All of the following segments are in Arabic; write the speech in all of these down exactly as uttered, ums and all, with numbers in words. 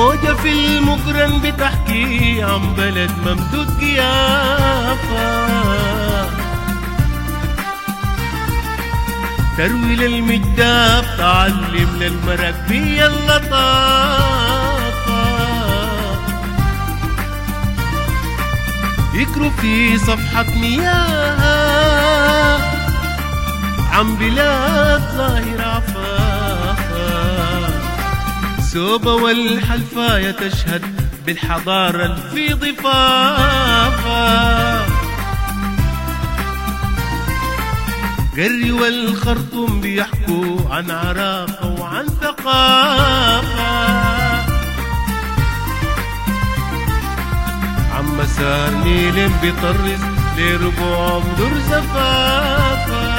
موجة في المقرن بتحكي عن بلد ممدود قيافة، تروي للمجداب تعلم للمراكبية اللطافة، يكروا في صفحة مياه عن بلاد ظاهرة عفافة، سوبة والحلفاية تشهد بالحضارة في ضفافة، قري والخرطوم بيحكوا عن عراقة وعن ثقافة، عن مسار نيل بيطرز لربوع مدر زفافة،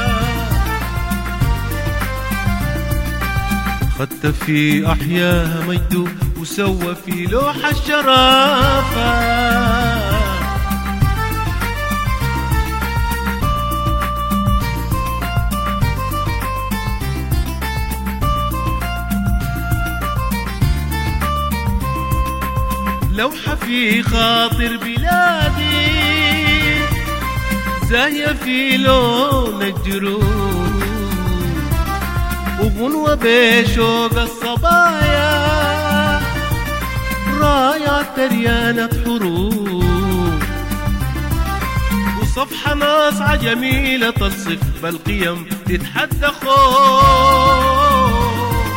خدت في أحياها مجده وسوى في لوحة الشرافة، لوحة في خاطر بلادي زاهية في لون الجروح، وغنوة بشوق الصبايا راية تريانة حروف، وصفحة ناصعة جميلة تصف بالقيم تتحدى خوف،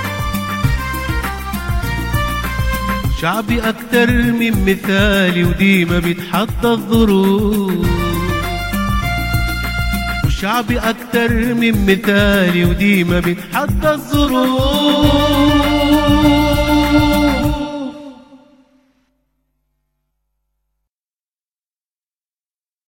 شعبي أكتر من مثالي وديما بيتحدى الظروف، وشعبي أكتر من مثالي وديما بيتحدى الظروف.